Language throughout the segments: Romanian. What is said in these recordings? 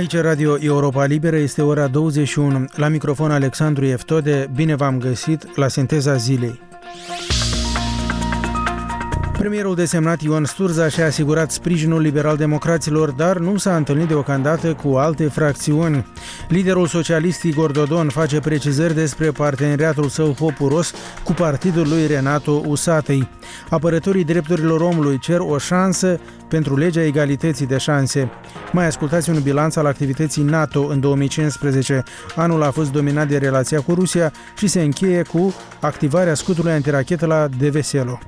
Aici Radio Europa Liberă, este ora 21. La microfon Alexandru Eftode, bine v-am găsit la Sinteza Zilei. Premierul desemnat Ion Sturza și-a asigurat sprijinul liberal-democraților, dar nu s-a întâlnit deocamdată cu alte fracțiuni. Liderul socialist Igor Dodon face precizări despre parteneriatul său popuros cu partidul lui Renato Usatăi. Apărătorii drepturilor omului cer o șansă pentru legea egalității de șanse. Mai ascultați un bilanț al activității NATO în 2015. Anul a fost dominat de relația cu Rusia și se încheie cu activarea scutului antirachetă la Deveselo.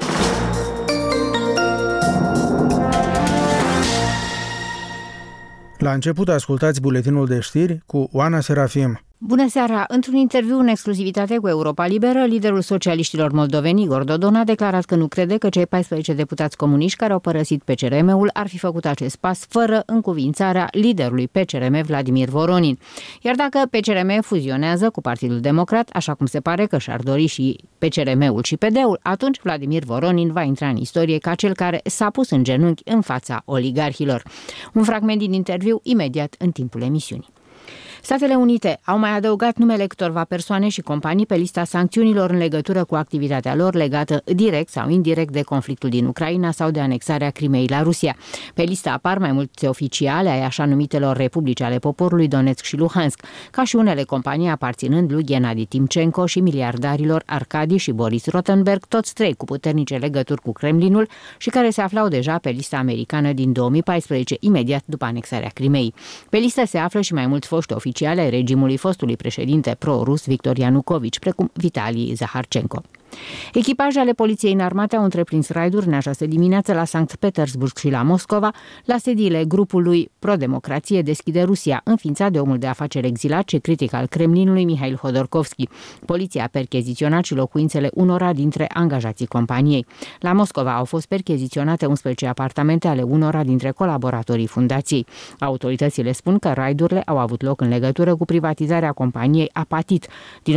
La început ascultați buletinul de știri cu Oana Serafim. Bună seara! Într-un interviu în exclusivitate cu Europa Liberă, liderul socialiștilor moldoveni, Igor Dodon, a declarat că nu crede că cei 14 deputați comuniști care au părăsit PCRM-ul ar fi făcut acest pas fără încuvințarea liderului PCRM, Vladimir Voronin. Iar dacă PCRM fuzionează cu Partidul Democrat, așa cum se pare că și-ar dori și PCRM-ul și PD-ul, atunci Vladimir Voronin va intra în istorie ca cel care s-a pus în genunchi în fața oligarhilor. Un fragment din interviu imediat în timpul emisiunii. Statele Unite au mai adăugat numele câtorva persoane și companii pe lista sancțiunilor în legătură cu activitatea lor legată direct sau indirect de conflictul din Ucraina sau de anexarea Crimeei la Rusia. Pe listă apar mai multe oficiale ai așa numitelor republici ale poporului Donetsk și Luhansk, ca și unele companii aparținând lui Gennady Timchenko și miliardarilor Arkady și Boris Rotenberg, toți trei cu puternice legături cu Kremlinul și care se aflau deja pe lista americană din 2014, imediat după anexarea Crimeei. Pe listă se află și mai mulți foști oficiali ai regimului fostului președinte pro-rus Viktor Ianukovici, precum Vitali Zaharchenko. Echipaje ale poliției înarmate au întreprins raiduri în această dimineață la Sankt Petersburg și la Moscova, la sediile grupului Pro-Democrație Deschide Rusia, înființat de omul de afaceri exilat și critic al Kremlinului Mihail Hodorkovski. Poliția a percheziționat și locuințele unora dintre angajații companiei. La Moscova au fost percheziționate 11 apartamente ale unora dintre colaboratorii fundației. Autoritățile spun că raidurile au avut loc în legătură cu privatizarea companiei Apatit din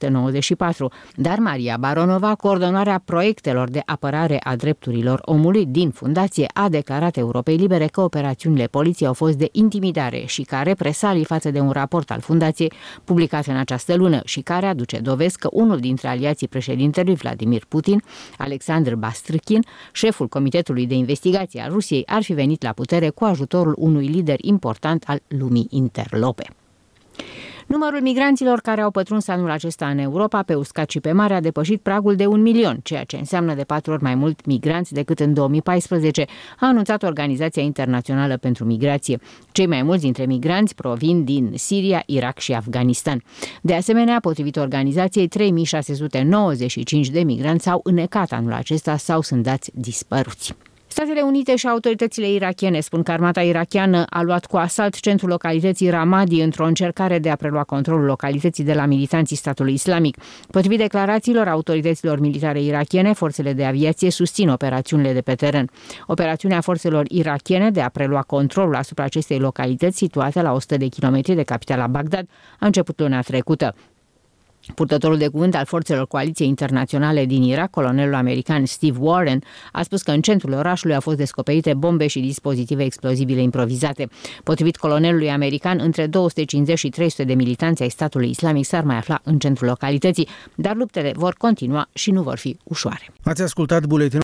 1994, dar Maria Baronova, coordonarea proiectelor de apărare a drepturilor omului din fundație, a declarat Europei Libere că operațiunile poliției au fost de intimidare și ca represalii față de un raport al fundației publicat în această lună și care aduce dovezi că unul dintre aliații președintelui Vladimir Putin, Alexandru Bastrâkin, șeful Comitetului de Investigație al Rusiei, ar fi venit la putere cu ajutorul unui lider important al lumii interlope. Numărul migranților care au pătruns anul acesta în Europa, pe uscat și pe mare, a depășit pragul de 1 milion, ceea ce înseamnă de 4 ori mai mult migranți decât în 2014, a anunțat Organizația Internațională pentru Migrație. Cei mai mulți dintre migranți provin din Siria, Irak și Afganistan. De asemenea, potrivit organizației, 3695 de migranți s-au înnecat anul acesta sau sunt dați dispăruți. Statele Unite și autoritățile irakiene spun că armata irakiană a luat cu asalt centrul localității Ramadi într-o încercare de a prelua controlul localității de la militanții statului islamic. Potrivit declarațiilor autorităților militare irakiene, forțele de aviație susțin operațiunile de pe teren. Operațiunea forțelor irakiene de a prelua controlul asupra acestei localități, situate la 100 de kilometri de capitala Bagdad, a început luna trecută. Purtătorul de cuvânt al forțelor coaliției internaționale din Irak, colonelul american Steve Warren, a spus că în centrul orașului au fost descoperite bombe și dispozitive explozibile improvizate. Potrivit colonelului american, între 250 și 300 de militanți ai statului islamic s-ar mai afla în centrul localității, dar luptele vor continua și nu vor fi ușoare. Ați ascultat buletinul